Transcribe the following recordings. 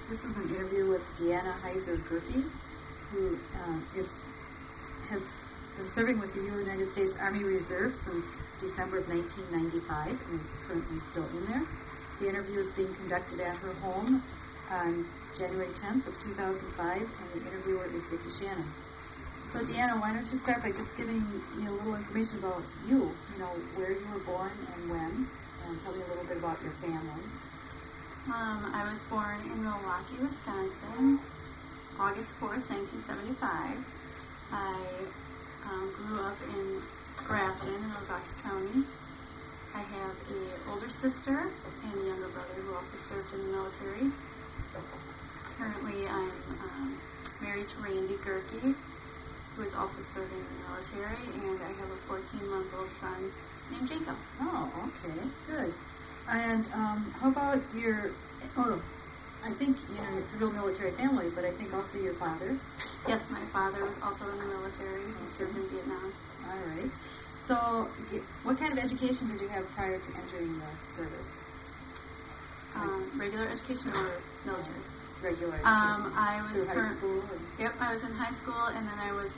This is an interview with Deanna Heiser Gerke, who has been serving with the United States Army Reserve since December of 1995 and is currently still in there. The interview is being conducted at her home on January 10th of 2005, and the interviewer is Vicki Shannon. So Deanna, why don't you start by just giving me a little information about you, where you were born and when, and tell me a little bit about your family. I was born in Milwaukee, Wisconsin, August 4th, 1975. I grew up in Grafton in Ozaukee County. I have an older sister and a younger brother who also served in the military. Currently, I'm married to Randy Gerke, who is also serving in the military, and I have a 14-month-old son named Jacob. Oh, okay, good. And how about I think, it's a real military family, but I think also your father. Yes, my father was also in the military. He served in Vietnam. All right. So what kind of education did you have prior to entering the service? Regular education or military? Regular education. I was through high school? Yep, I was in high school, and then I was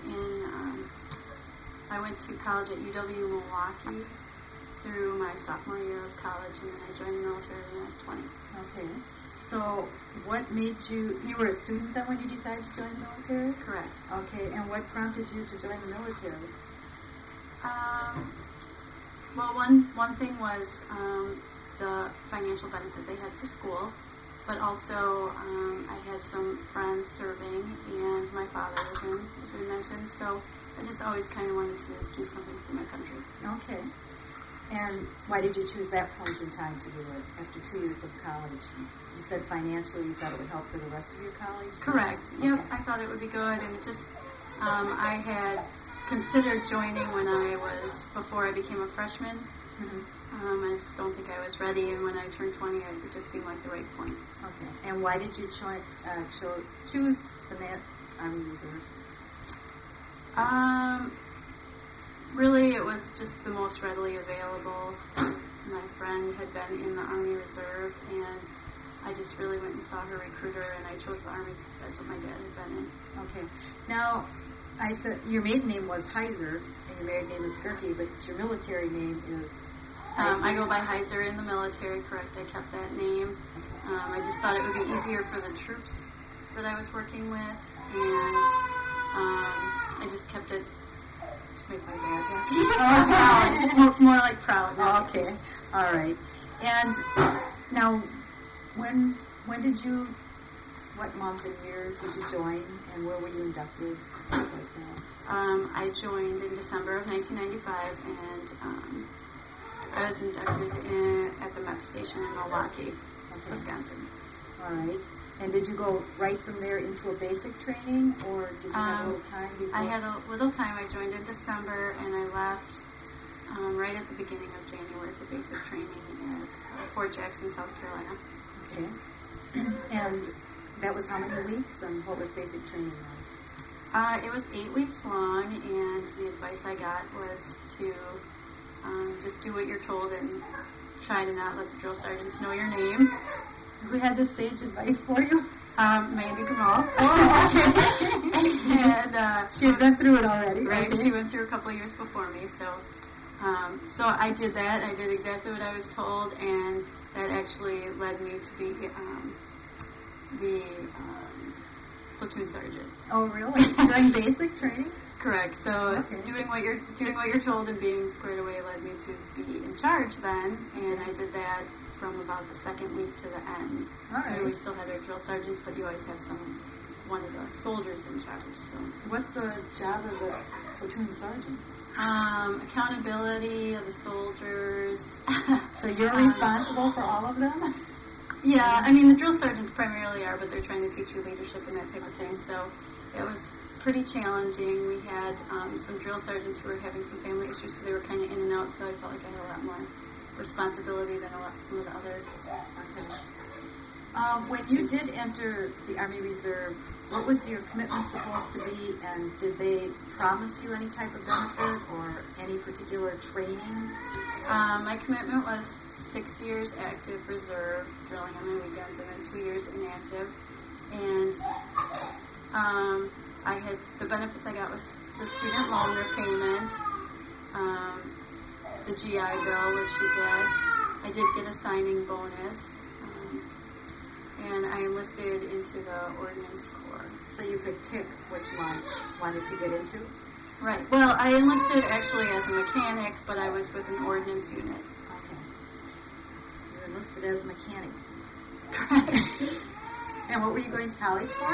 I went to college at UW Milwaukee through my sophomore year of college, and then I joined the military when I was 20. Okay. So what made you were a student then when you decided to join the military? Correct. Okay, and what prompted you to join the military? Well, one thing was the financial benefit they had for school, but also I had some friends serving, and my father was in, as we mentioned, so I just always kind of wanted to do something for my country. Okay. And why did you choose that point in time to do it after 2 years of college? You said financially you thought it would help for the rest of your college? Correct. Okay. Yep, I thought it would be good, and it just, I had considered joining before I became a freshman. Mm-hmm. I just don't think I was ready, and when I turned 20, it just seemed like the right point. Okay. And why did you choose the Army Reserve? Really, it was just the most readily available. My friend had been in the Army Reserve, and I just really went and saw her recruiter, and I chose the Army. That's what my dad had been in. Okay. Now, I said your maiden name was Heiser, and your married name is Gerke, but your military name is Heiser. I go by Heiser in the military, correct. I kept that name. I just thought it would be easier for the troops that I was working with, and I just kept it to make my dad happy. More like proud. Oh, okay. All right. And now, what month and year did you join, and where were you inducted? Things like that. I joined in December of 1995, and I was inducted at the MEP station in Milwaukee, Wisconsin. All right. And did you go right from there into a basic training, or did you have a little time before? I had a little time. I joined in December, and I left right at the beginning of January for basic training at Fort Jackson, South Carolina. Okay. And that was how many weeks, and what was basic training like? It was 8 weeks long, and the advice I got was to just do what you're told and try to not let the drill sergeants know your name. Who had this sage advice for you? Mandy Gamal. Oh, okay. And she had been through it already. Right, okay. She went through a couple of years before me, so I did that. I did exactly what I was told, and that actually led me to be the platoon sergeant. Oh, really? During basic training? Correct. So doing what you're told and being squared away led me to be in charge then, and I did that from about the second week to the end. All right. And we still had our drill sergeants, but you always have one of the soldiers in charge. So what's the job of the platoon sergeant? Accountability of the soldiers. So you're responsible for all of them? Yeah, I mean the drill sergeants primarily are, but they're trying to teach you leadership and that type of thing. So it was pretty challenging. We had some drill sergeants who were having some family issues, so they were kind of in and out. So I felt like I had a lot more responsibility than some of the other. Okay. When you did enter the Army Reserve, what was your commitment supposed to be, and did they promise you any type of benefit or any particular training? My commitment was 6 years active reserve, drilling on my weekends, and then 2 years inactive. And I had the benefits I got was the student loan repayment, the GI Bill, which you get. I did get a signing bonus, and I enlisted into the Ordnance Corps. So you could pick which one you wanted to get into? Right. Well, I enlisted actually as a mechanic, but I was with an ordnance unit. Okay. You were enlisted as a mechanic. Correct. And what were you going to college for?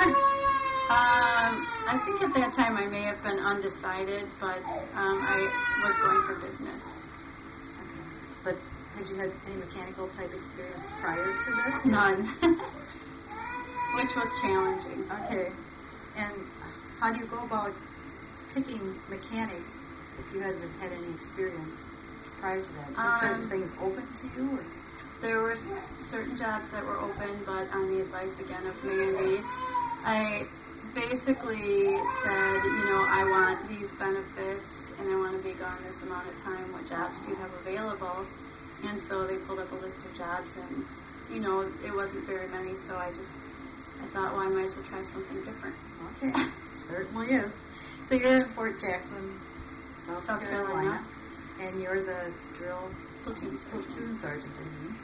I think at that time I may have been undecided, but I was going for business. Okay. But had you had any mechanical type experience prior to this? None. Which was challenging. Okay. And how do you go about picking mechanic if you hadn't had any experience prior to that? Just certain things open to you? Or? There were certain jobs that were open, but on the advice again of Mandy, I basically said, I want these benefits and I want to be gone this amount of time. What jobs do you have available? And so they pulled up a list of jobs, and it wasn't very many, so I thought, well, I might as well try something different. Okay, certainly is. So you're in Fort Jackson, South Carolina, and you're the drill platoon sergeant.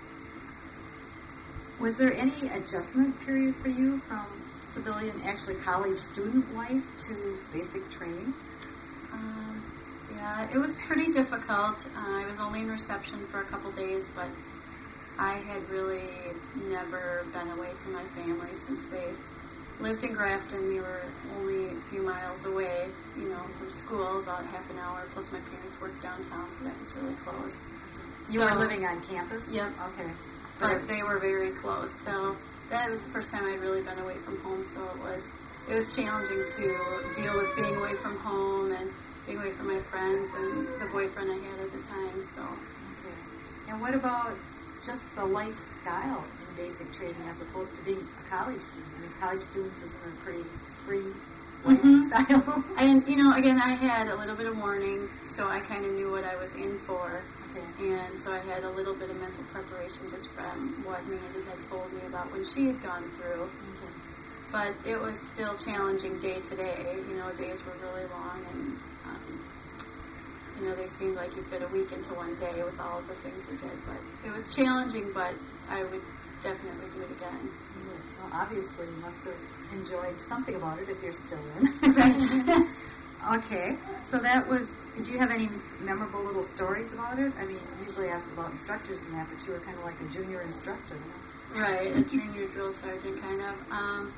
Was there any adjustment period for you from civilian, actually college student life to basic training? Yeah, it was pretty difficult. I was only in reception for a couple days, but I had really never been away from my family since they lived in Grafton. They were only a few miles away, from school, about half an hour. Plus my parents worked downtown, so that was really close. You were living on campus? Yep. Okay. But they were very close, so that was the first time I'd really been away from home, so it was challenging to deal with being away from home and being away from my friends and the boyfriend I had at the time, so. Okay. And what about just the lifestyle in basic training as opposed to being a college student? I mean, college students isn't a pretty free lifestyle. And, again, I had a little bit of warning, so I kind of knew what I was in for. Okay. And so I had a little bit of mental preparation just from what Mandy had told me about when she had gone through. Okay. But it was still challenging day to day. Days were really long, and they seemed like you fit a week into one day with all of the things you did. But it was challenging, but I would definitely do it again. Well, obviously you must have enjoyed something about it if you're still in. Right. Okay. So do you have any memorable little stories about it? I mean, usually ask about instructors and that, but you were kind of like a junior instructor, Right, a junior drill sergeant, kind of.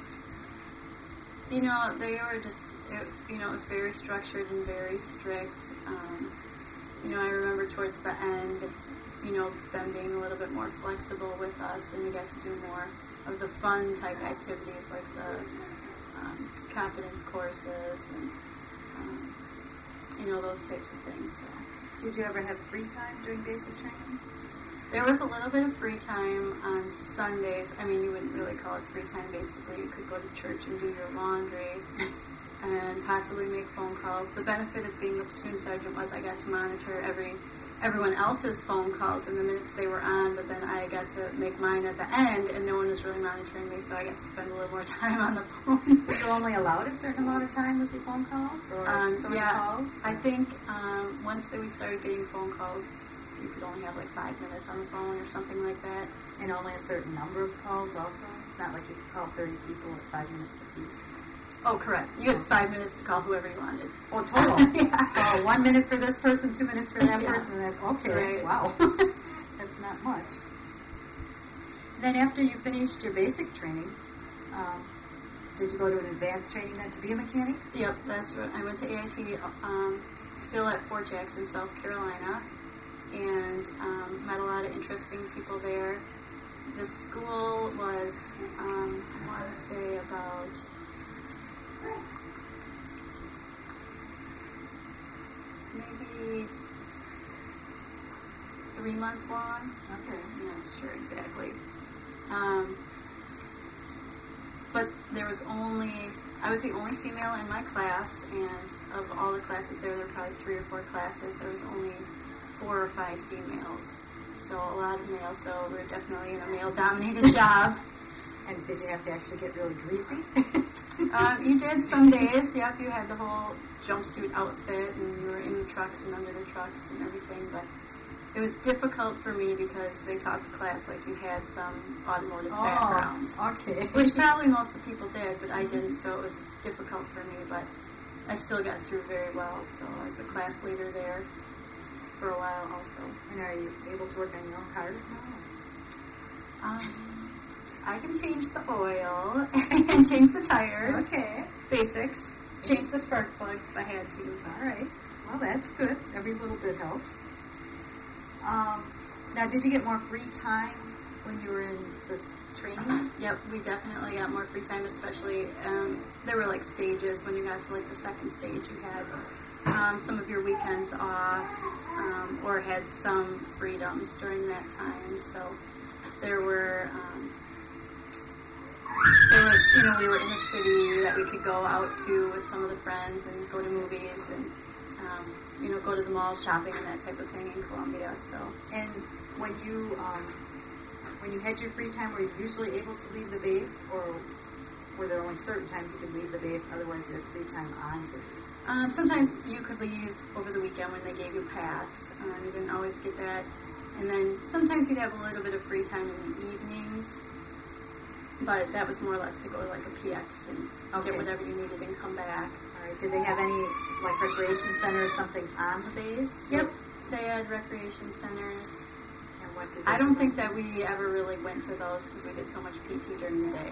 They were just, it was very structured and very strict. I remember towards the end, them being a little bit more flexible with us, and we got to do more of the fun type activities like the confidence courses and, those types of things. So. Did you ever have free time during basic training? There was a little bit of free time on Sundays. I mean, you wouldn't really call it free time. Basically, you could go to church and do your laundry and possibly make phone calls. The benefit of being a platoon sergeant was I got to monitor everyone else's phone calls in the minutes they were on, but then I got to make mine at the end, and no one was really monitoring me, so I got to spend a little more time on the phone. Were you only allowed a certain amount of time with your phone calls, or so many calls? I think once we started getting phone calls, you could only have like 5 minutes on the phone or something like that. And only a certain number of calls also? It's not like you could call 30 people at 5 minutes apiece. Oh, correct. You had 5 minutes to call whoever you wanted. Oh, total. Yeah. So 1 minute for this person, 2 minutes for that person, and then, okay, right. Wow. That's not much. Then after you finished your basic training, did you go to an advanced training then to be a mechanic? Yep, that's right. I went to AIT, still at Fort Jackson, South Carolina, and met a lot of interesting people there. The school was, I want to say about... maybe 3 months long. Okay. I'm not sure exactly. But I was the only female in my class, and of all the classes there were probably 3 or 4 classes. There was only 4 or 5 females. So a lot of males, so we were definitely in a male-dominated job. And did you have to actually get really greasy? You did some days. Yep, you had the whole jumpsuit outfit, and you were in the trucks and under the trucks and everything. But it was difficult for me because they taught the class like you had some automotive background. Okay. Which probably most of the people did, but I didn't, so it was difficult for me. But I still got through very well. So I was a class leader there for a while also. And are you able to work on your own cars now? I can change the oil and change the tires. Okay. Basics. Change the spark plugs if I had to. All right. Well, that's good. Every little bit helps. Now, did you get more free time when you were in this training? Yep, we definitely got more free time, especially there were like stages. When you got to like the second stage, you had some of your weekends off or had some freedoms during that time. So there were, we were in a city that we could go out to with some of the friends and go to movies and, go to the mall shopping and that type of thing in Columbia. So. And when you had your free time, were you usually able to leave the base, or were there only certain times you could leave the base, otherwise you had free time on base? Sometimes you could leave over the weekend when they gave you a pass. You didn't always get that. And then sometimes you'd have a little bit of free time in the evenings, but that was more or less to go to like a PX and get whatever you needed and come back. All right. Did they have any like recreation center or something on the base? Yep, they had recreation centers. And what did I don't think that we ever really went to those because we did so much PT during the day.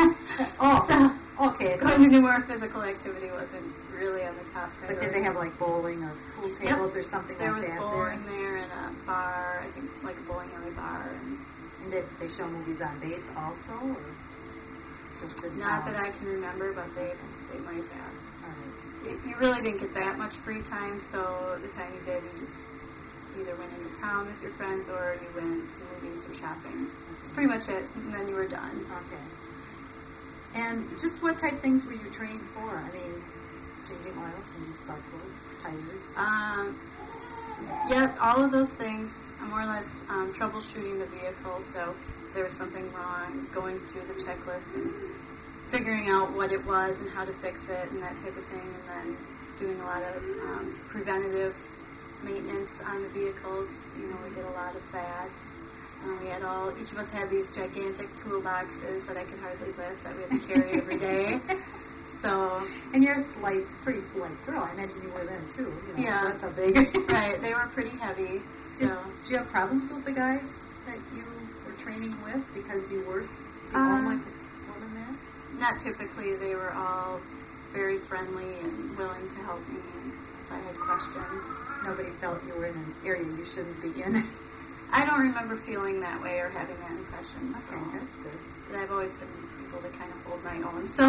Okay. So going to do more physical activity wasn't really on the top priority. But did they have like bowling or pool tables or something there like that? There was bowling there and a bar, I think like a bowling alley bar. And did they show movies on base also, or just in Not town? that I can remember, but they might have. All right. You really didn't get that much free time, so the time you did, you just either went into town with your friends or you went to movies or shopping. That's pretty much it, and then you were done. Okay. And just what type of things were you trained for? I mean, changing oil, changing spark plugs, tires? Yep, all of those things, more or less troubleshooting the vehicle, so if there was something wrong, going through the checklist and figuring out what it was and how to fix it and that type of thing, and then doing a lot of preventative maintenance on the vehicles. We did a lot of that. Each of us had these gigantic toolboxes that I could hardly lift that we had to carry every day. So. And you're a pretty slight girl. I imagine you were then too. Yeah. So that's how big. Right. They were pretty heavy. So. Did you have problems with the guys that you were training with because you were the only woman there? Not typically. They were all very friendly and willing to help me if I had questions. Nobody felt you were in an area you shouldn't be in? I don't remember feeling that way or having that impression. Okay, so. that's good. But I've always been able to kind of hold my own, so.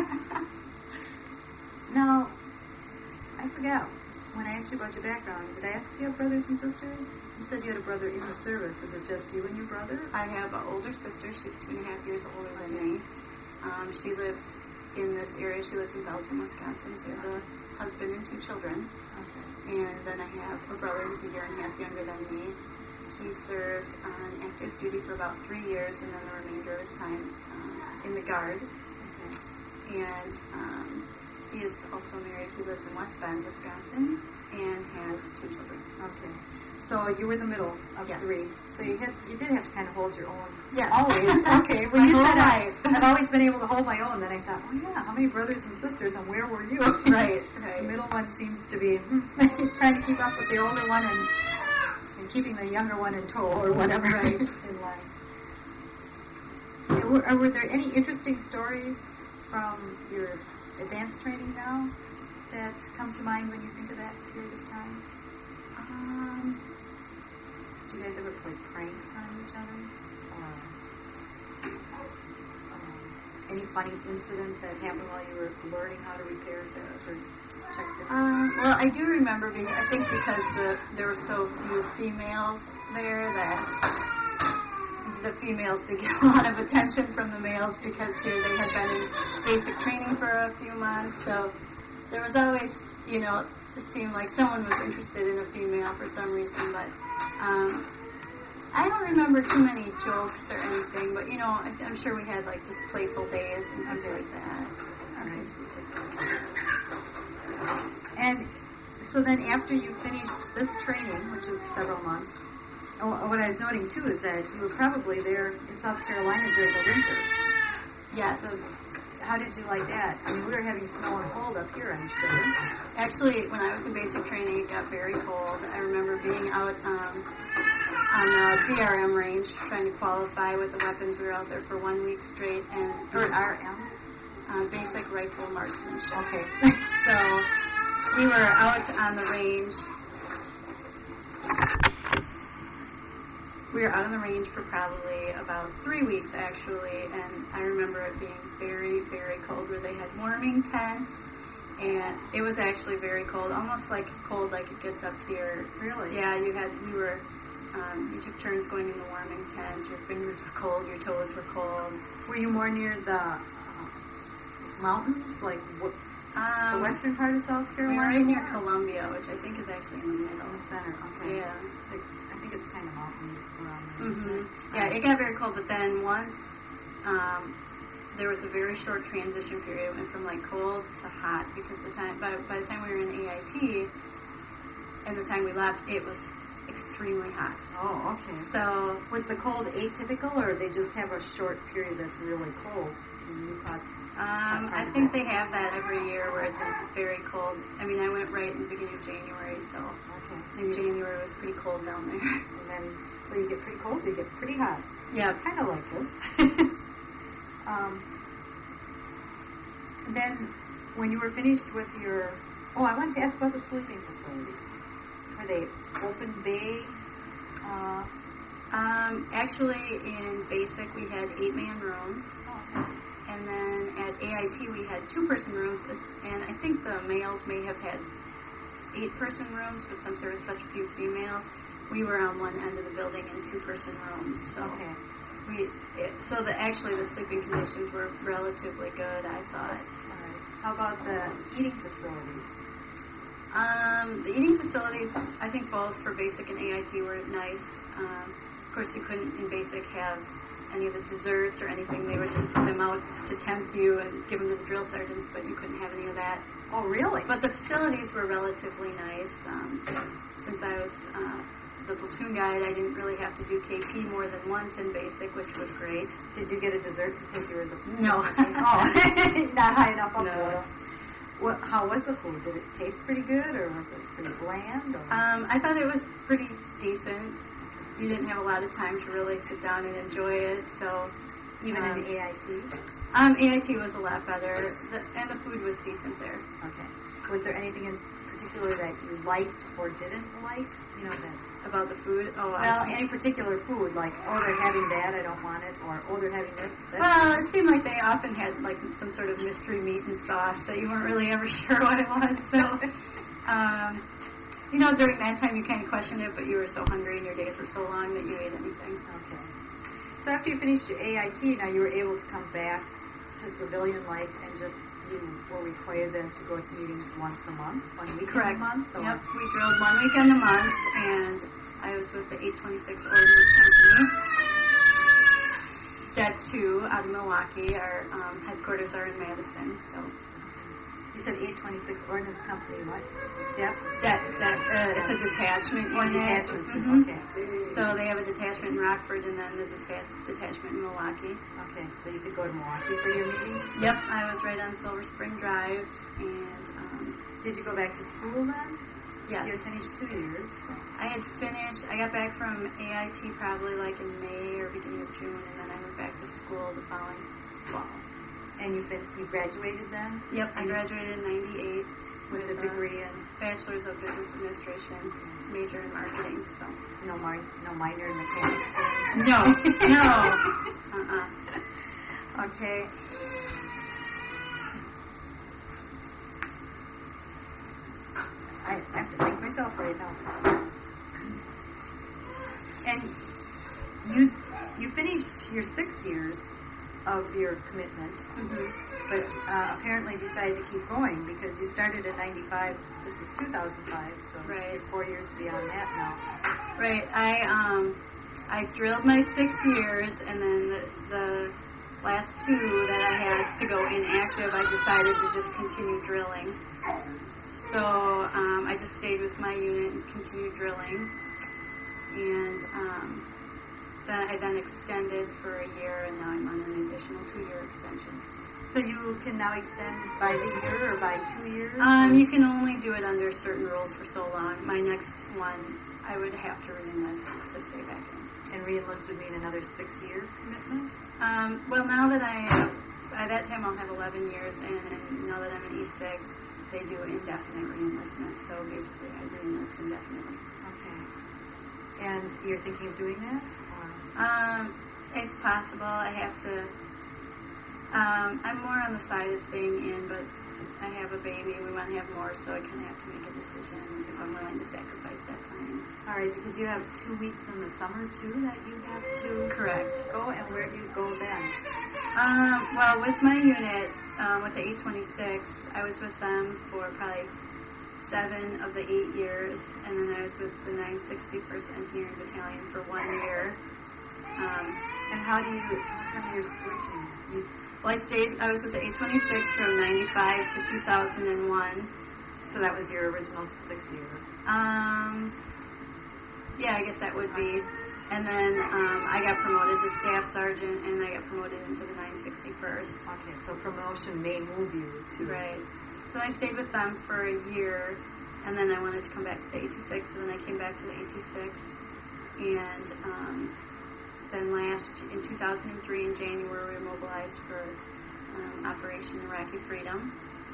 Now, I forgot. When I asked you about your background, did I ask if you have brothers and sisters? You said you had a brother in the service. Is it just you and your brother? I have an older sister. She's 2.5 years older than me. She lives in this area. She lives in Belgium, Wisconsin. She has a husband and 2 children. Okay. And then I have a brother who's 1.5 years younger than me. He served on active duty for about 3 years, and then the remainder of his time in the Guard. Okay. And he is also married. He lives in West Bend, Wisconsin, and has 2 children. Okay. So you were the middle of Yes. 3. So you did have to kind of hold your own. Yes. Always. Okay. When My you whole said life. I've always been able to hold my own, then I thought, oh yeah, how many brothers and sisters, and where were you? Right. The middle one seems to be trying to keep up with the older one and keeping the younger one in tow or whatever. Right. In line. Were there any interesting stories from your advanced training now that come to mind when you think of that period of time? Did you guys ever play pranks on each other? Any funny incident that happened while you were learning how to repair things or check things? Well, I do remember, I think because there were so few females there that the females did get a lot of attention from the males because here they had been in basic training for a few months. So there was always, it seemed like someone was interested in a female for some reason. But I don't remember too many jokes or anything, but, I'm sure we had, like, just playful days and things like that. All right. Specifically. And so then after you finished this training, which is several months, what I was noting, too, is that you were probably there in South Carolina during the winter. Yes. So how did you like that? I mean, we were having snow and cold up here, I'm sure. Actually, when I was in basic training, it got very cold. I remember being out on the BRM range trying to qualify with the weapons. We were out there for 1 week straight. And Or RM? Basic rifle marksmanship. Okay. So we were out on the range. We were out on the range for probably about 3 weeks, actually, and I remember it being very, very cold, where they had warming tents, and it was actually very cold, almost like cold like it gets up here. Really? Yeah, you took turns going in the warming tent. Your fingers were cold, your toes were cold. Were you more near the mountains, like the western part of South We Carolina? were right near Columbia, which I think is actually in the middle. In the center, okay. Yeah. I think it's kind of mountainy around there. Mm-hmm. Yeah, it got very cold, but then once there was a very short transition period. It went from like cold to hot because by the time we were in AIT and the time we left, it was extremely hot. Oh, okay. So was the cold atypical, or they just have a short period that's really cold? And you caught I think they have that every year where it's very cold. I mean, I went right in the beginning of January, so okay. I think January was pretty cold down there. And then, so you get pretty cold, you get pretty hot. Yeah. Kind of like this. Then, when you were finished with your... Oh, I wanted to ask about the sleeping facilities. Were they open bay? Actually, in basic, we had 8-man rooms. Oh, okay. And then at AIT, we had 2-person rooms, and I think the males may have had 8-person rooms, but since there was such few females, we were on one end of the building in 2-person rooms. So Okay. Actually the sleeping conditions were relatively good, I thought. All right. How about the eating facilities? The eating facilities, I think both for basic and AIT were nice. Of course, you couldn't in basic have any of the desserts or anything. They would just put them out to tempt you and give them to the drill sergeants, but you couldn't have any of that. Oh, really? But the facilities were relatively nice. Since I was the platoon guide, I didn't really have to do KP more than once in basic, which was great. Did you get a dessert because you were the... No. Oh, not high enough up No. there. How was the food? Did it taste pretty good, or was it pretty bland? Or? I thought it was pretty decent. You didn't have a lot of time to really sit down and enjoy it, so... Even in AIT? AIT was a lot better, and the food was decent there. Okay. Was there anything in particular that you liked or didn't like? You know, that... About the food? Well, any particular food, like, oh, they're having that, I don't want it, or, oh, they're having this. Well, it seemed like they often had, like, some sort of mystery meat and sauce that you weren't really ever sure what it was, so... during that time you kind of questioned it, but you were so hungry and your days were so long that you ate anything. Okay. So after you finished your AIT, now you were able to come back to civilian life and just, you were required then to go to meetings once a month, 1 week Correct. a month? Or? Yep, we drilled 1 weekend a month, and I was with the 826 Ordnance Company. Det 2 out of Milwaukee. Our headquarters are in Madison, so... You said 826 Ordnance Company, what? DEP? It's a detachment unit. One detachment, too. Mm-hmm. Okay. So they have a detachment in Rockford and then the detachment in Milwaukee. Okay, so you could go to Milwaukee for your meetings? Yep, I was right on Silver Spring Drive, and... Did you go back to school then? Yes. You had finished 2 years. So. I got back from AIT probably like in May or beginning of June, and then I went back to school the following fall. And you graduated then? Yep, I graduated in 98 with a degree in Bachelor's of Business Administration, major in marketing. So no minor in mechanics. No. Okay. I have to think myself right now. And you finished your 6 years of your commitment, but apparently decided to keep going because you started in 95. This is 2005, so right. 4 years beyond that now. Right. I drilled my 6 years, and then the last 2 that I had to go inactive, I decided to just continue drilling. So I just stayed with my unit and continued drilling. And then I extended for a year, and now I'm on an additional 2-year extension. So you can now extend by the year or by 2 years? You can only do it under certain rules for so long. My next one, I would have to re-enlist to stay back in. And re-enlist would mean another 6-year commitment? Well, now that I have, by that time I'll have 11 years, and now that I'm an E6, they do indefinite re-enlistment. So basically I re-enlist indefinitely. Okay. And you're thinking of doing that? Or? It's possible. I have to. I'm more on the side of staying in, but I have a baby. We want to have more, so I kind of have to make a decision if I'm willing to sacrifice that time. All right, because you have 2 weeks in the summer, too, that you have to Correct. go, and where do you go then? Well, with my unit, with the 826, I was with them for probably 7 of the 8 years, and then I was with the 961st Engineering Battalion for 1 year. And how come you're switching? Well, I was with the 826 from 95 to 2001. So that was your original 6 year? Yeah, I guess that would be. And then I got promoted to staff sergeant, and I got promoted into the 961st. Okay, so promotion may move you to... Right. So I stayed with them for a year, and then I wanted to come back to the 826, and then I came back to the 826. And then in 2003, in January, we were mobilized for Operation Iraqi Freedom.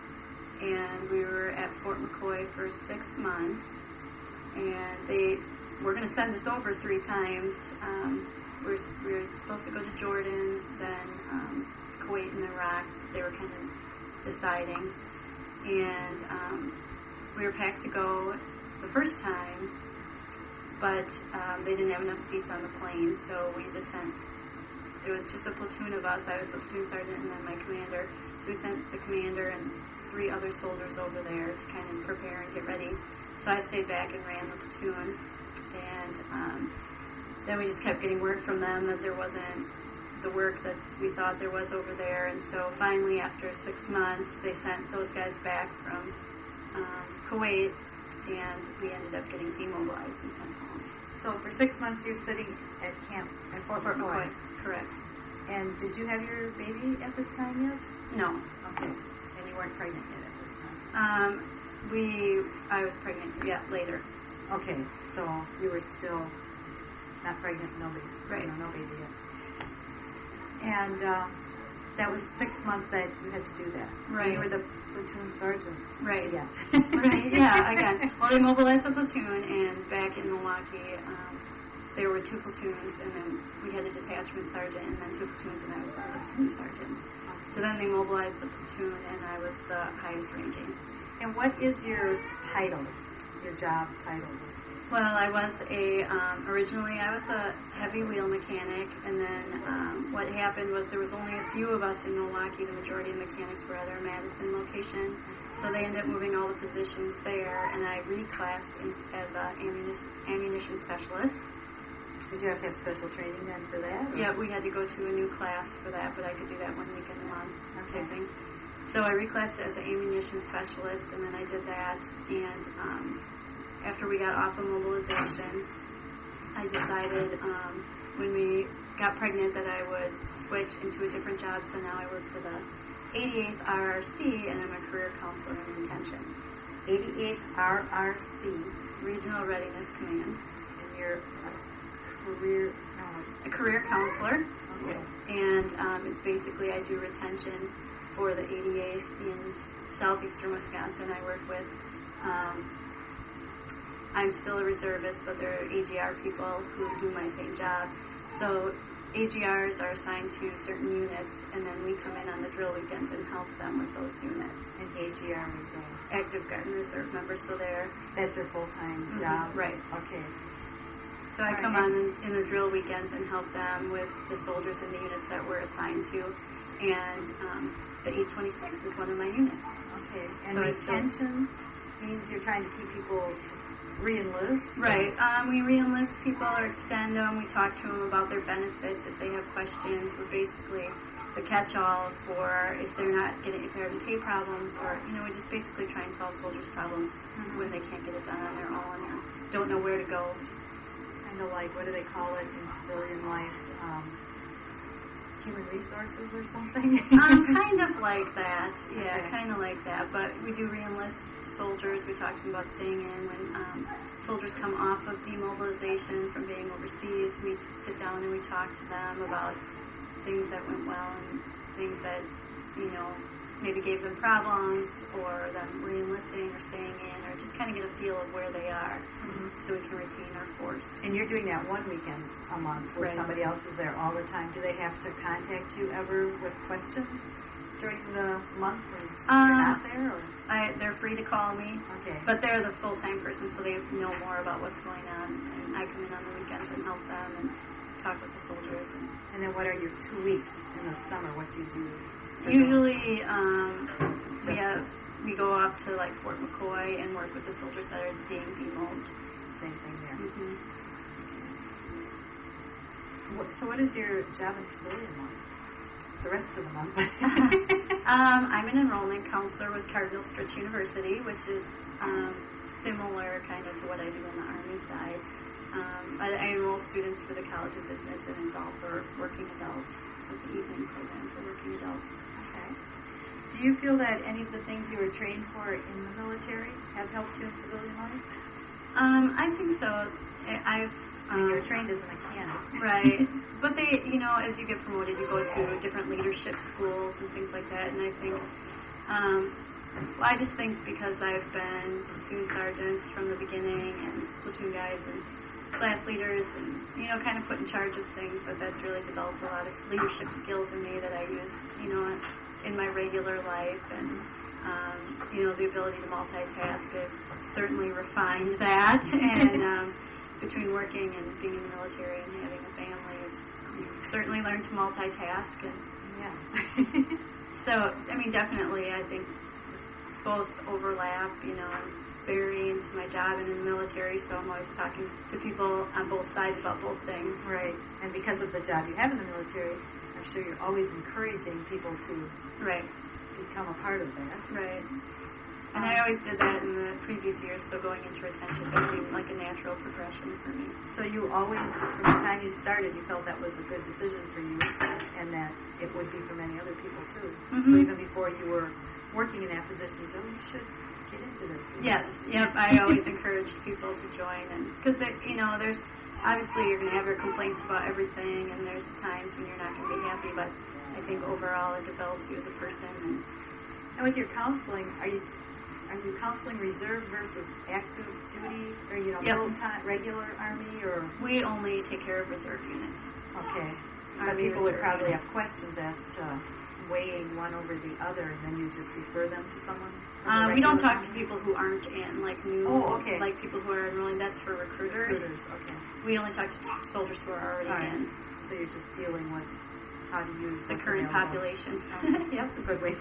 And we were at Fort McCoy for 6 months. And they were going to send us over 3 times. We were supposed to go to Jordan, then Kuwait and Iraq. They were kind of deciding. And we were packed to go the first time, but they didn't have enough seats on the plane, so we just sent, it was just a platoon of us. I was the platoon sergeant and then my commander. So we sent the commander and 3 other soldiers over there to kind of prepare and get ready. So I stayed back and ran the platoon. And then we just kept getting word from them that there wasn't the work that we thought there was over there. And so finally, after 6 months, they sent those guys back from Kuwait, and we ended up getting demobilized and sent home. So for 6 months, you're sitting at camp at Fort McCoy. Correct. And did you have your baby at this time yet? No. Okay. And you weren't pregnant yet at this time? I was pregnant later. Okay, so you were still not pregnant, no baby. Right. No baby yet. And that was 6 months that you had to do that. Right. And you were the platoon sergeant. Right. Yet. Right, yeah, again. Well, they mobilized a platoon, and back in Milwaukee, there were 2 platoons, and then we had a detachment sergeant, and then 2 platoons, and I was one of the platoon sergeants. So then they mobilized the platoon, and I was the highest ranking. And what is your title, your job title? Well, I was originally I was a heavy wheel mechanic, and then what happened was there was only a few of us in Milwaukee. The majority of the mechanics were at our Madison location, so they ended up moving all the positions there, and I reclassed as an ammunition specialist. Did you have to have special training then for that? Or? Yeah, we had to go to a new class for that, but I could do that 1 weekend a month type thing. So I reclassed as an ammunition specialist, and then I did that, and after we got off of mobilization, I decided when we got pregnant that I would switch into a different job, so now I work for the 88th RRC, and I'm a career counselor in retention. 88th RRC? Regional Readiness Command. And you're a career counselor. Okay. And it's basically I do retention for the 88th in southeastern Wisconsin. I work with I'm still a reservist, but there are AGR people who do my same job. So AGRs are assigned to certain units, and then we come in on the drill weekends and help them with those units. And AGR is Active Guard and Reserve members, so that's their full-time job? Right. Okay. So I come on in the drill weekends and help them with the soldiers in the units that we're assigned to, and the 826 is one of my units. Okay. And so retention means you're trying to keep people just re-enlist? Right. We re-enlist people or extend them. We talk to them about their benefits if they have questions. We're basically the catch-all for if they're having pay problems, or we just basically try and solve soldiers' problems when they can't get it done on their own or don't know where to go. Kind of like, what do they call it in civilian life? Human resources or something? Kind of like that. Yeah, Okay. kind of like that. But we do re-enlist soldiers. We talk to them about staying in when soldiers come off of demobilization from being overseas. We sit down and we talk to them about things that went well and things that, maybe gave them problems, or them re-enlisting or staying in, or just kind of get a feel of where they are so we can retain our force. And you're doing that one weekend a month where Right. somebody else is there all the time. Do they have to contact you ever with questions during the month when you're not there? Or? They're free to call me, Okay. but they're the full-time person, so they know more about what's going on. And I come in on the weekends and help them and talk with the soldiers. And then what are your 2 weeks in the summer? What do you do? for Usually, Just we go up to like Fort McCoy and work with the soldiers that are being demobbed. those? Same thing there. Mm-hmm. So what is your job in civilian month? The rest of the month? I'm an enrollment counselor with Cargill Stritch University, which is similar kind of to what I do on the Army side. I enroll students for the College of Business, and it's all for working adults. So it's an evening program for working adults. Okay. Do you feel that any of the things you were trained for in the military have helped you in civilian life? I think so. I mean, you're trained as a mechanic. Right. But they, as you get promoted, you go to different leadership schools and things like that. And I think, I just think because I've been platoon sergeants from the beginning and platoon guides and class leaders and, kind of put in charge of things, that's really developed a lot of leadership skills in me that I use, in my regular life. And, the ability to multitask, I've certainly refined that. And between working and being in the military and having a family, you certainly learn to multitask. And Yeah. so, definitely, I think both overlap. I'm very into my job and in the military, so I'm always talking to people on both sides about both things. Right. And because of the job you have in the military, I'm sure you're always encouraging people to Right. become a part of that. Right. And I always did that in the previous years, so going into retention just seemed like a natural progression for me. So you always, from the time you started, you felt that was a good decision for you, and that it would be for many other people too. So even before you were working in that position, you said, you should get into this. Yes, yep. I always encouraged people to join, and because there's obviously you're going to have your complaints about everything, and there's times when you're not going to be happy. But I think overall it develops you as a person. And with your counseling, are you counseling reserve versus active duty, or Yep. full-time regular Army, or We only take care of reserve units. okay? But Army people would reserve probably unit. have questions as to weighing one over the other, and then you just refer them to someone. We don't talk to people who aren't in, like new, Oh, okay. like people who are enrolling. That's for recruiters. Okay. We only talk to soldiers who are already All right. in So you're just dealing with how to use the what's current available. population. Okay. Yep. That's a good way.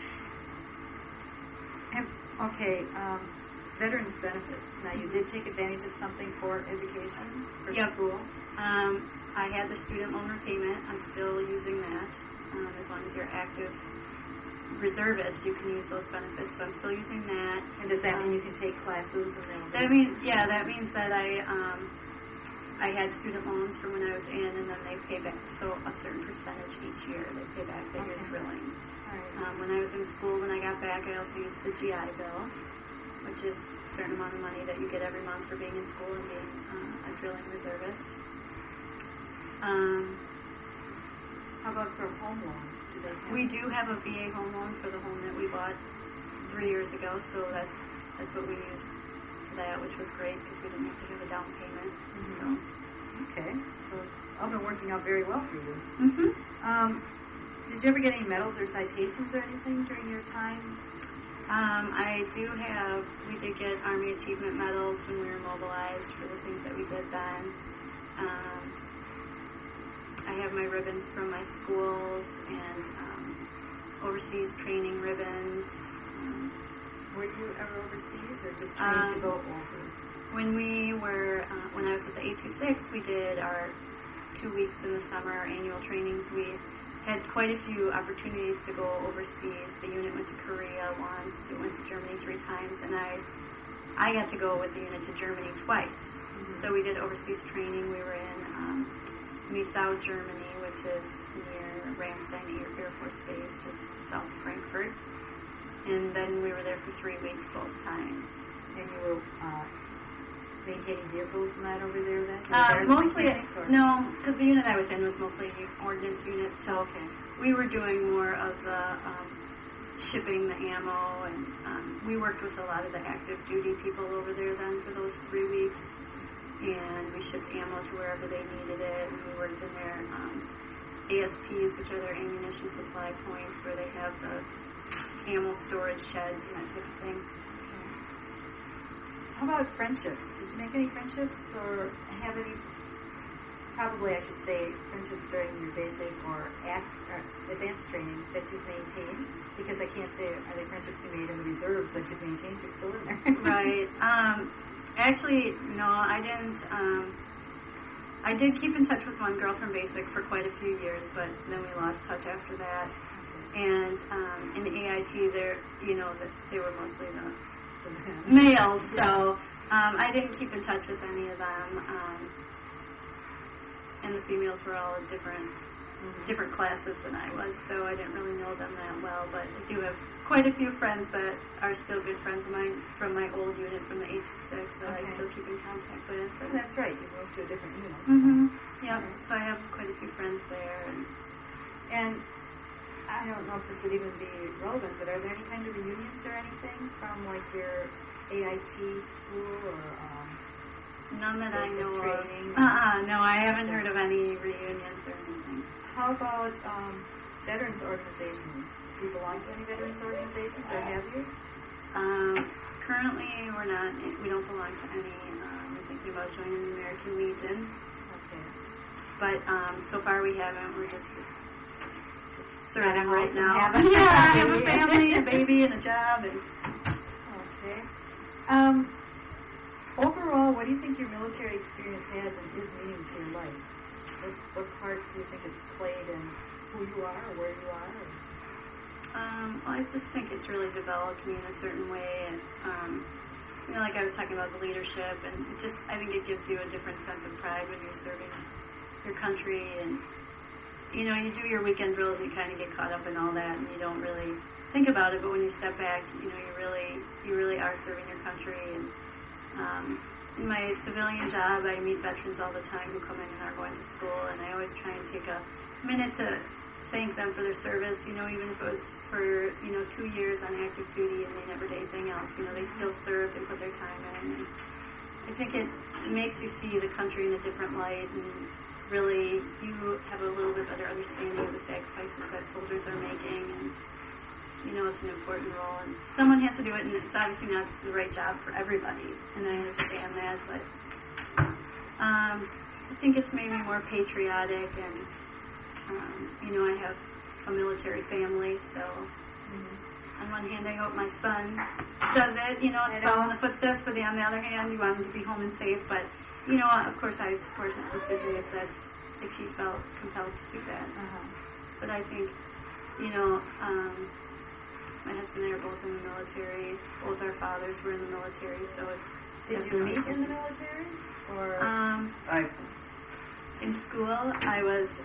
Veterans benefits. Now, you did take advantage of something for education, for Yep. school. I had the student loan repayment. I'm still using that. As long as you're active reservist, you can use those benefits. So I'm still using that. And does that mean you can take classes and then? That means that I had student loans from when I was in, and then they pay back so a certain percentage each year. They pay back that you're Okay. drilling. All right. When I was in school, when I got back, I also used the GI Bill, which is a certain amount of money that you get every month for being in school and being a drilling reservist. How about for a home loan? Do they have? We do have a VA home loan for the home that we bought 3 years ago, so that's what we used for that, which was great because we didn't have to have a down payment. So. Okay, so it's all been working out very well for you. Mm-hmm. Did you ever get any medals or citations or anything during your time? We did get Army Achievement Medals when we were mobilized for the things that we did then. I have my ribbons from my schools and overseas training ribbons. Were you ever overseas or just trained to go over? When I was with the 826, we did our 2 weeks in the summer, our annual trainings. We had quite a few opportunities to go overseas. The unit went to Korea once, it went to Germany 3 times, and I got to go with the unit to Germany twice. Mm-hmm. So we did overseas training. We were in Miesau, Germany, which is near Ramstein Air Force Base, just south of Frankfurt. And then we were there for 3 weeks both times. And you were maintaining vehicles and that over there then? Mostly, no, because the unit I was in was mostly an ordnance unit, so okay. We were doing more of the shipping the ammo, and we worked with a lot of the active duty people over there then for those 3 weeks, and we shipped ammo to wherever they needed it, and we worked in their ASPs, which are their ammunition supply points, where they have the ammo storage sheds and that type of thing. How about friendships? Did you make any friendships or have any, probably I should say, friendships during your basic or advanced training that you've maintained? Because I can't say, are they friendships you made in the reserves that you've maintained? You're still in there. Right. Actually, no, I didn't. I did keep in touch with one girl from basic for quite a few years, but then we lost touch after that. And in the AIT, they were mostly the males, so I didn't keep in touch with any of them. And the females were all in different classes than I was, so I didn't really know them that well. But I do have quite a few friends that are still good friends of mine from my old unit, from the 826, that I still keep in contact with. And that's right, you moved to a different unit. Mm-hmm. Yeah, so I have quite a few friends there. And I don't know if this would even be relevant, but are there any kind of reunions or anything from like your AIT school or none that I know training? No, I haven't heard of any reunions or anything. How about veterans organizations? Do you belong to any veterans organizations, or have you? Currently, we're not. We don't belong to any. We're thinking about joining the American Legion. Okay. But so far we haven't. We're just serving right now. Yeah, I have a family, a baby, and a job. Okay. Overall, what do you think your military experience has and is meaning to your life? What part do you think it's played in who you are or where you are? Well, I just think it's really developed me in a certain way. And, like I was talking about the leadership, and I think it gives you a different sense of pride when you're serving your country. And, you do your weekend drills and you kind of get caught up in all that and you don't really think about it. But when you step back, you really are serving your country. And in my civilian job, I meet veterans all the time who come in and are going to school, and I always try and take a minute to thank them for their service, even if it was for, 2 years on active duty and they never did anything else. They still served and put their time in. And I think it makes you see the country in a different light, and really you have a little bit better understanding of the sacrifices that soldiers are making, and it's an important role, and someone has to do it, and it's obviously not the right job for everybody, and I understand that, but I think it's made me more patriotic, and I have a military family, so on one hand I hope my son does it, to follow in the footsteps, but on the other hand you want him to be home and safe, but of course I would support his decision if he felt compelled to do that. But I think my husband and I are both in the military. Both our fathers were in the military, so it's. Did you meet in the military, or? In school, I was.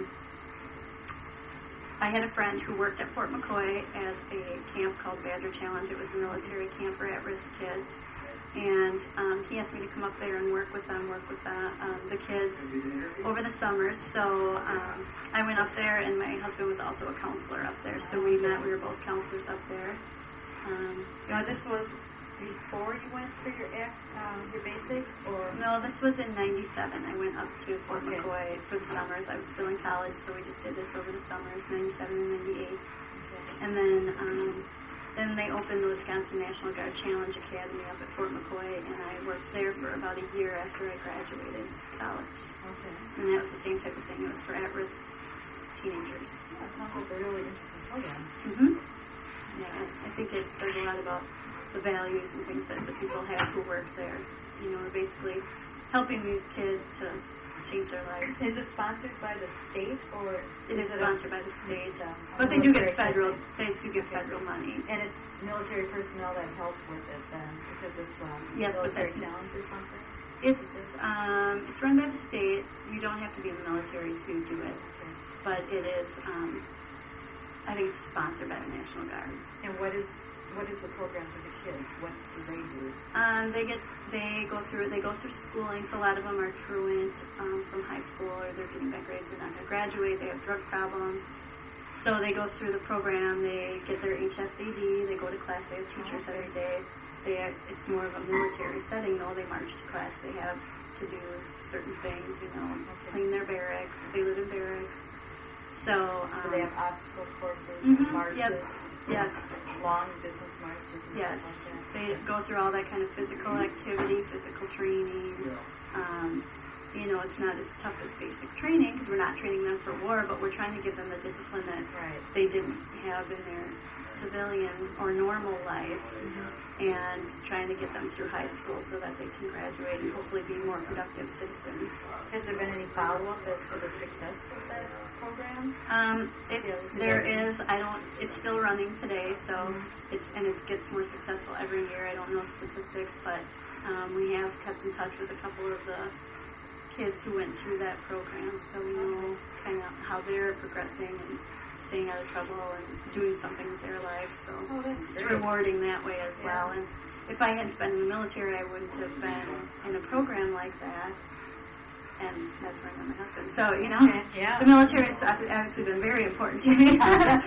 I had a friend who worked at Fort McCoy at a camp called Badger Challenge. It was a military camp for at-risk kids, and he asked me to come up there and work with the kids over the summers. So I went up there, and my husband was also a counselor up there. So we met. We were both counselors up there. Now this was before you went for your basic, or no? This was in '97. I went up to Fort McCoy for the summers. I was still in college, so we just did this over the summers, '97 and '98, and then they opened the Wisconsin National Guard Challenge Academy up at Fort McCoy, and I worked there for about a year after I graduated college. Okay. And that was the same type of thing. It was for at-risk teenagers. Yeah, it sounds like a really interesting program. Mm-hmm. Yeah, I think it says a lot about the values and things that the people have who work there. we're basically helping these kids to change their lives. Is it sponsored by the state, or it is sponsored by the state? It's, but they do get federal. They do get federal money. And it's military personnel that help with it then, because it's yes, military challenge or something. It's run by the state. You don't have to be in the military to do it, but it is. I think it's sponsored by the National Guard. And what is the program for the kids? What do they do? They go through schooling. So a lot of them are truant from high school, or they're getting bad grades. They're not going to graduate. They have drug problems. So they go through the program. They get their HSAD. They go to class. They have teachers every day. It's more of a military setting, though. They march to class. They have to do certain things, clean their barracks. They live in barracks. So do they have obstacle courses, marches? Yep. Yes. Long distance marches and yes. stuff like that? They go through all that kind of physical activity, physical training. It's not as tough as basic training because we're not training them for war, but we're trying to give them the discipline that they didn't have in their civilian or normal life, and trying to get them through high school so that they can graduate and hopefully be more productive citizens. Has there been any follow-up as to the success of that program? It's still running today, so it gets more successful every year. I don't know statistics, but we have kept in touch with a couple of the kids who went through that program, so we know kind of how they're progressing and staying out of trouble and doing something with their lives. So it's rewarding that way as well. And if I hadn't been in the military, I wouldn't have been in a program like that. And that's where I met my husband. So, the military has obviously been very important to me.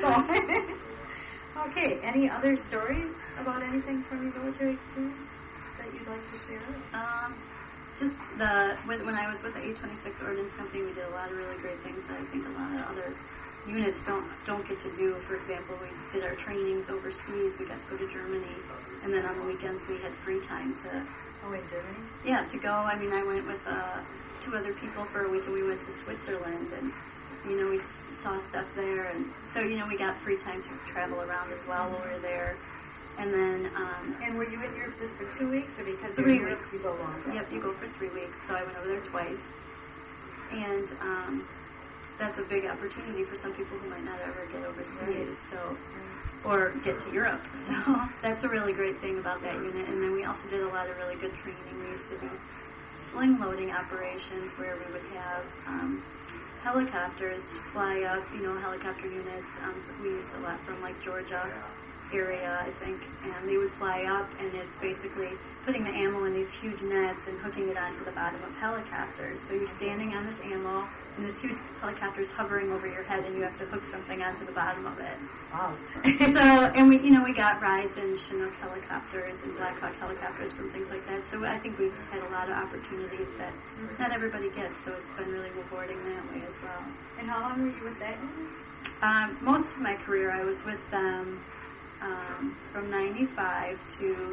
Okay, any other stories about anything from your military experience that you'd like to share? Just when I was with the 826 Ordnance Company, we did a lot of really great things that I think a lot of other units don't get to do. For example, we did our trainings overseas. We got to go to Germany, and then on the weekends we had free time to. Oh, in Germany? Yeah, to go. I mean, I went with 2 other people for a week, and we went to Switzerland, and we saw stuff there, and so we got free time to travel around as well while we were there. And then. And were you in Europe just for 2 weeks, or because 3 you're in Europe, weeks? you go longer? Yep, you go for 3 weeks. So I went over there twice, and that's a big opportunity for some people who might not ever get overseas, or get to Europe. So that's a really great thing about that unit. And then we also did a lot of really good training. We used to do sling loading operations where we would have helicopters fly up, helicopter units. So we used a lot from like Georgia area, I think, and they would fly up, and it's basically putting the ammo in these huge nets and hooking it onto the bottom of helicopters. So you're standing on this ammo, and this huge helicopter is hovering over your head, and you have to hook something onto the bottom of it. Wow. And we got rides in Chinook helicopters and Black Hawk helicopters from things like that. So I think we've just had a lot of opportunities that not everybody gets, so it's been really rewarding that way as well. And how long were you with that unit? Most of my career I was with them from 95 to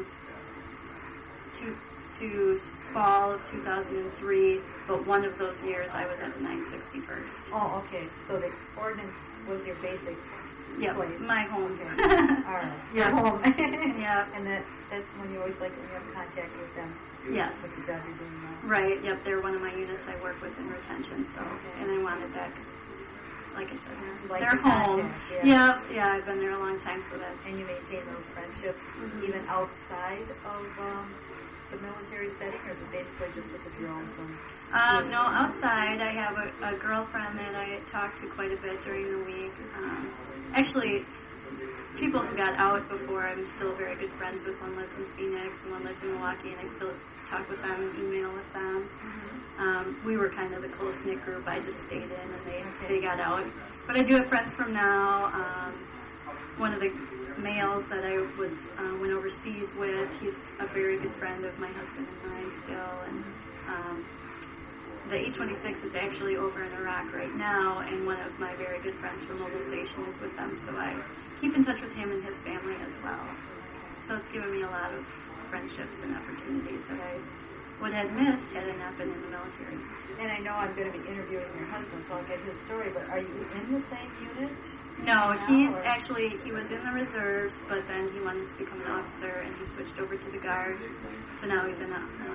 fall of 2003, but one of those years I was at the 961st. Oh, okay. So the ordnance was your basic place. My home. Okay. All right. Your home. Yeah. And that's when you always like when you have contact with them. Yes. With the job you're doing now. Right. Yep. They're one of my units I work with in retention. So, and I wanted that 'cause, like I said, they're home. Contact, yeah. I've been there a long time, so that's. And you maintain those friendships even outside of the military setting, or is it basically just with the drills? No, outside. I have a girlfriend that I talk to quite a bit during the week. Actually, people who got out before, I'm still very good friends with. One lives in Phoenix and one lives in Milwaukee, and I still talk with them and email with them. We were kind of the close-knit group. I just stayed in, and they got out. But I do have friends from now. One of the males that I went overseas with, he's a very good friend of my husband and mine still. And the 826 is actually over in Iraq right now, and one of my very good friends from mobilization is with them. So I keep in touch with him and his family as well. So it's given me a lot of friendships and opportunities that I would have missed had I not been in the military. And I know I'm going to be interviewing your husband, so I'll get his story, but are you in the same unit? No, he was in the reserves, but then he wanted to become an officer, and he switched over to the Guard. So now he's in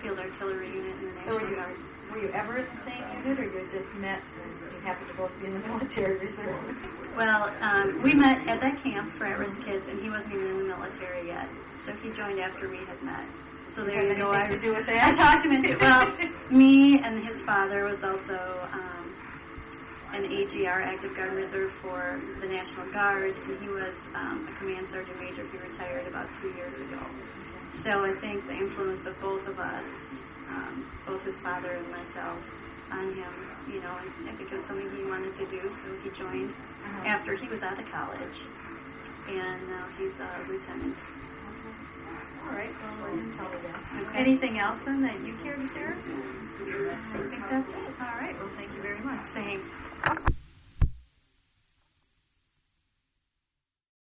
Field Artillery Unit in the So National Guard. were you ever in the same unit, or you just met and you happened to both be in the military reserve? Well, we met at that camp for at-risk kids, and he wasn't even in the military yet. So he joined after we had met. So there you go. Anything to do with that? I talked him into it. Well, me and his father was also an AGR, Active Guard Reserve, for the National Guard, and he was a command sergeant major. He retired about 2 years ago. So I think the influence of both of us, both his father and myself, on him, you know, I think it was something he wanted to do, so he joined after he was out of college, and now he's a lieutenant. All right, well, I didn't tell you that. Okay. Anything else then that you care to share? I think that's it. All right, well, thank you very much. Thanks.